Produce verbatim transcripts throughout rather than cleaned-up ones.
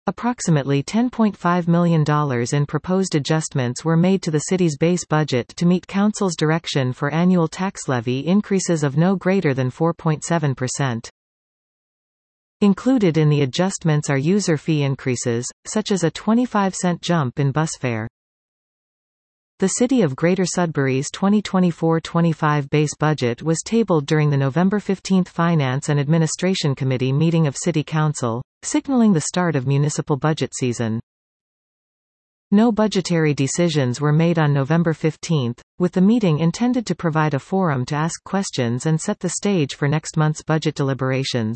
Approximately ten point five million dollars in proposed adjustments were made to the city's base budget to meet council's direction for annual tax levy increases of no greater than four point seven percent. Included in the adjustments are user fee increases, such as a twenty-five cent jump in bus fare. The City of Greater Sudbury's twenty twenty-four twenty-five base budget was tabled during the November fifteenth Finance and Administration Committee meeting of City Council, signaling the start of municipal budget season. No budgetary decisions were made on November fifteenth, with the meeting intended to provide a forum to ask questions and set the stage for next month's budget deliberations.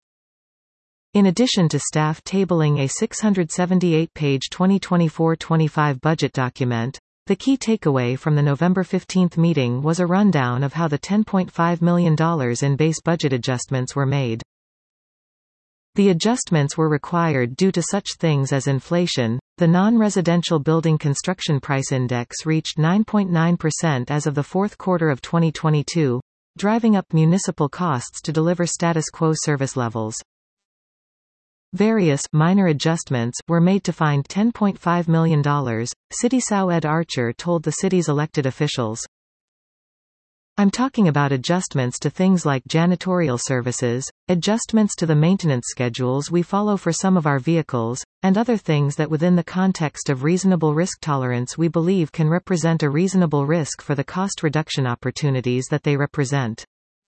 In addition to staff tabling a six hundred seventy-eight page twenty twenty-four twenty-five budget document, the key takeaway from the November fifteenth meeting was a rundown of how the ten point five million dollars in base budget adjustments were made. The adjustments were required due to such things as inflation. The non-residential building construction price index reached nine point nine percent as of the fourth quarter of twenty twenty-two, driving up municipal costs to deliver status quo service levels. Various minor adjustments were made to find ten point five million dollars, City S O Ed Archer told the city's elected officials. I'm talking about adjustments to things like janitorial services, adjustments to the maintenance schedules we follow for some of our vehicles, and other things that within the context of reasonable risk tolerance we believe can represent a reasonable risk for the cost reduction opportunities that they represent.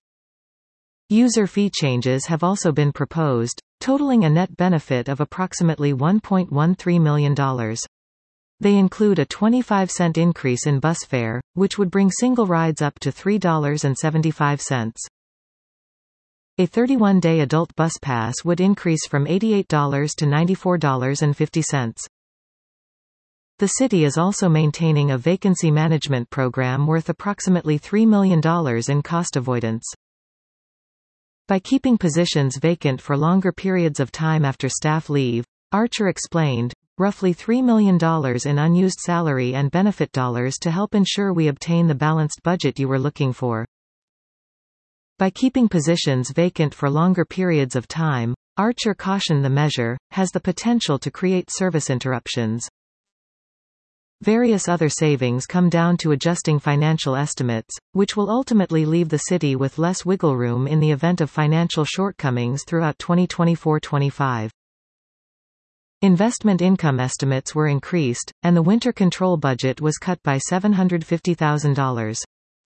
User fee changes have also been proposed, totaling a net benefit of approximately one point one three million dollars. They include a twenty-five cent increase in bus fare, which would bring single rides up to three dollars and seventy-five cents. A thirty-one day adult bus pass would increase from eighty-eight dollars to ninety-four dollars and fifty cents. The city is also maintaining a vacancy management program worth approximately three million dollars in cost avoidance. By keeping positions vacant for longer periods of time after staff leave, Archer explained, roughly three million dollars in unused salary and benefit dollars to help ensure we obtain the balanced budget you were looking for. By keeping positions vacant for longer periods of time, Archer cautioned the measure has the potential to create service interruptions. Various other savings come down to adjusting financial estimates, which will ultimately leave the city with less wiggle room in the event of financial shortcomings throughout twenty twenty-four twenty-five. Investment income estimates were increased, and the winter control budget was cut by seven hundred fifty thousand dollars.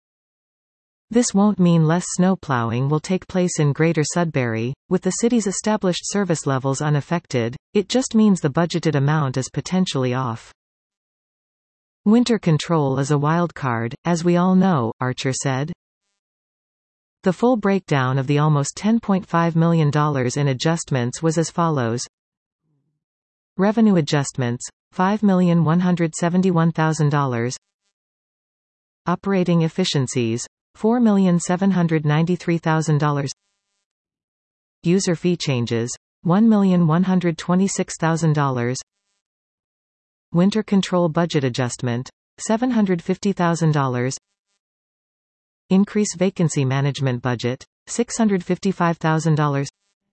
This won't mean less snow plowing will take place in Greater Sudbury, with the city's established service levels unaffected. It just means the budgeted amount is potentially off. Winter control is a wild card, as we all know, Archer said. The full breakdown of the almost ten point five million dollars in adjustments was as follows. Revenue adjustments, five million one hundred seventy-one thousand dollars. Operating efficiencies, four million seven hundred ninety-three thousand dollars. User fee changes, one million one hundred twenty-six thousand dollars. Winter control budget adjustment, seven hundred fifty thousand dollars. Increase vacancy management budget, six hundred fifty-five thousand dollars.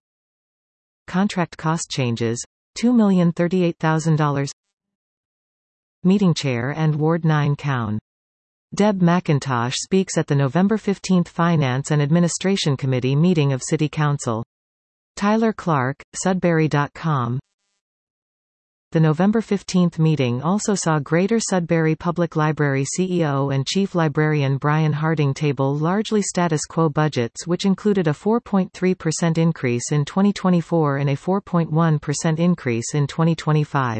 Contract cost changes, two million thirty-eight thousand dollars. Meeting chair and Ward nine Cown. Deb McIntosh speaks at the November fifteenth Finance and Administration Committee meeting of City Council. Tyler Clark, Sudbury dot com. The November fifteenth meeting also saw Greater Sudbury Public Library C E O and Chief Librarian Brian Harding table largely status quo budgets which included a four point three percent increase in twenty twenty-four and a four point one percent increase in twenty twenty-five.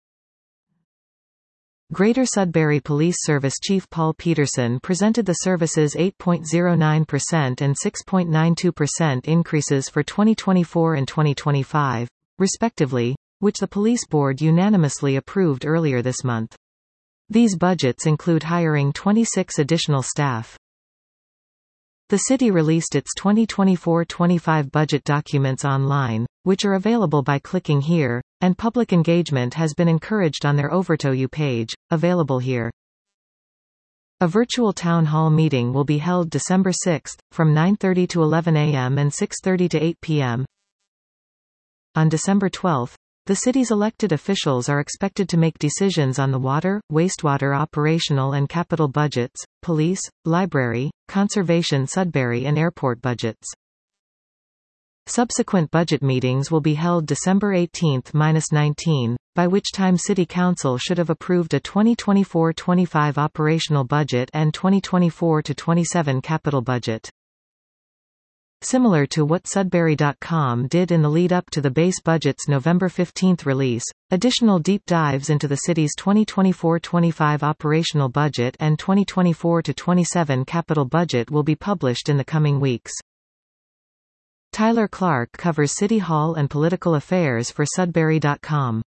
Greater Sudbury Police Service Chief Paul Peterson presented the service's eight point zero nine percent and six point nine two percent increases for twenty twenty-four and twenty twenty-five, respectively, which the Police Board unanimously approved earlier this month. These budgets include hiring twenty-six additional staff. The city released its twenty twenty-four twenty-five budget documents online, which are available by clicking here, and public engagement has been encouraged on their Overto page, available here. A virtual town hall meeting will be held December sixth, from nine thirty to eleven a m and six thirty to eight p m On December twelfth, The city's elected officials are expected to make decisions on the water, wastewater operational and capital budgets, police, library, conservation Sudbury and airport budgets. Subsequent budget meetings will be held December eighteenth to nineteenth, by which time City Council should have approved a twenty twenty-four twenty-five operational budget and twenty twenty-four to twenty-seven capital budget. Similar to what Sudbury dot com did in the lead-up to the base budget's November fifteenth release, additional deep dives into the city's twenty twenty-four twenty-five operational budget and twenty twenty-four to twenty-seven capital budget will be published in the coming weeks. Tyler Clark covers City Hall and political affairs for Sudbury dot com.